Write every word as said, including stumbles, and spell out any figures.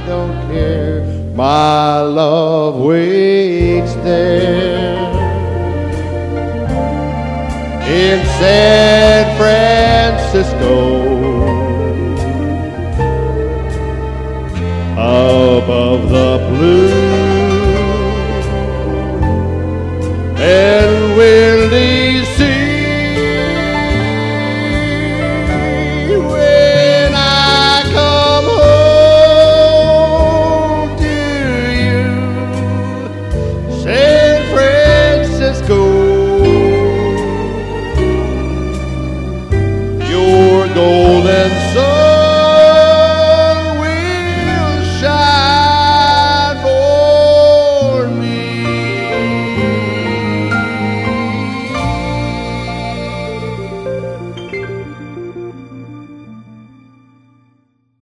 don't care. My love waits there. In San Francisco, above the blue